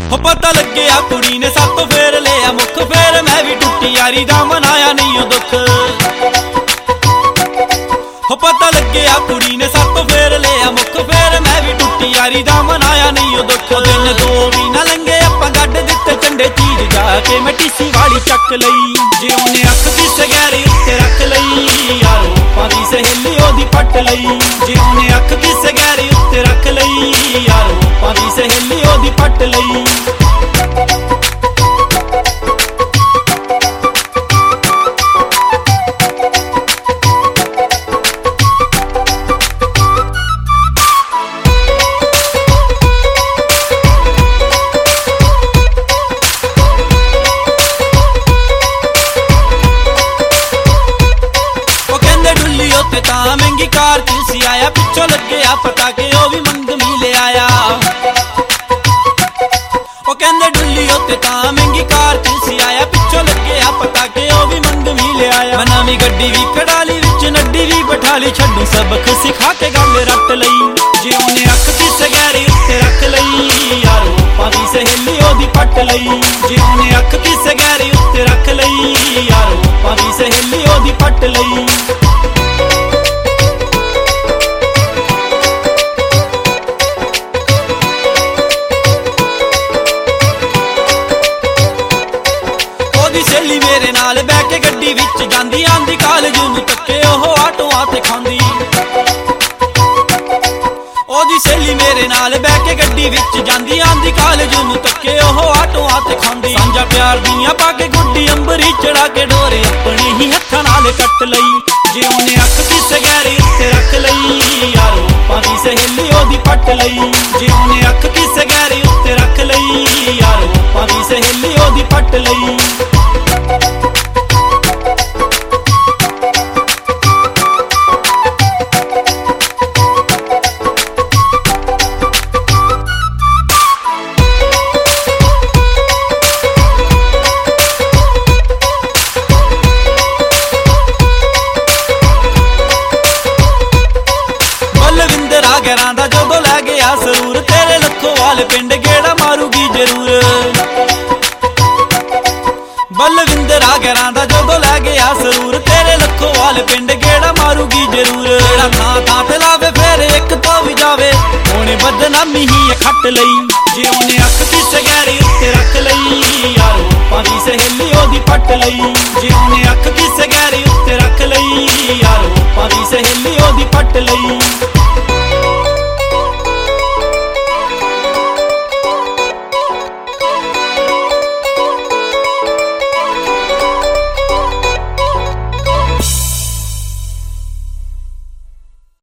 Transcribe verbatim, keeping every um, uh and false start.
हो पता लग्या कुड़ी ने सातों फेर लिया मुख, फेर मैं भी टुटी यारी दा मनाया नहीं ओ दुख। हो पता लग्या कुड़ी ने सातों फेर लिया मुख, फेर मैं भी टुटी यारी दा मनाया नहीं ओ दुख। दिन दो भी ना लंघे आपां गड्ड दित्ते चंडे चीज जाके मैं टीसी वाली चक लई। जे उन्हें अख दी सगैरी उत्ते रख लई यारो पादी सहेली ओदी पट लई। जे उन्हें अख दी सगैरी उत्ते रख लई यारो पादी सहेली ओदी पट लई। महंगी कार चूसी आया पिछों लगे आ पता के ओ भी मंग मिले आया। ओ कहंदे डुल्ली उत्ते तां महंगी कार चूसी आया पिछों लगे आ पता के ओ भी मंग मिले आया। मैं नवीं गड्डी भी खड़ाली विच नड्डी भी बठाली छड्डू सबक सिखा के गल रट लई। जे उन्हें अख दी सगैरी उत्ते रख लई यारो पादी सहेली ओदी पट लई। जे उन्हें अख दी सगैरी उत्ते रख लई यारो पादी सहेली ओदी पट लई। सहेली मेरे नाल बैठ के गड्डी विच जांदी आंदी कालज नूं तक्के ओह आटोआं ते खांदी। ओदी सहेली मेरे नाल बैठ के गड्डी विच जांदी आंदी कालज नूं तक्के ओह आटोआं ते खांदी। सांझा प्यार दियां पाके गुड्डी अंबरी चढ़ा के डोरे अपने ही हत्थां नाल कट लई। जे उन्हें अख दी सगैरी उत्ते रख लई यारो पादी सहेली ओदी पट लई। जे उन्हें अख दी सगैरी उत्ते रख लई यारो पादी सहेली ओदी पट लई। घरां दा जदों लै गया सरूर तेरे लखोवाल पिंड गेड़ा मारूगी जरूर। बलविंदरा घरां दा जदों लै गया सरूर तेरे लखोवाल पिंड गेड़ा मारूगी जरूर। जेड़ा थां थां ते लावे फेर एक तो भी जावे हुणे बदनामी ही खट लई। जे उन्हें अख दी सगैरी उत्ते रख लई यारो पादी सहेली ओदी पट लई। जे उन्हें अख दी सगैरी उत्ते रख लई यारो पादी सहेली ओदी पट लई।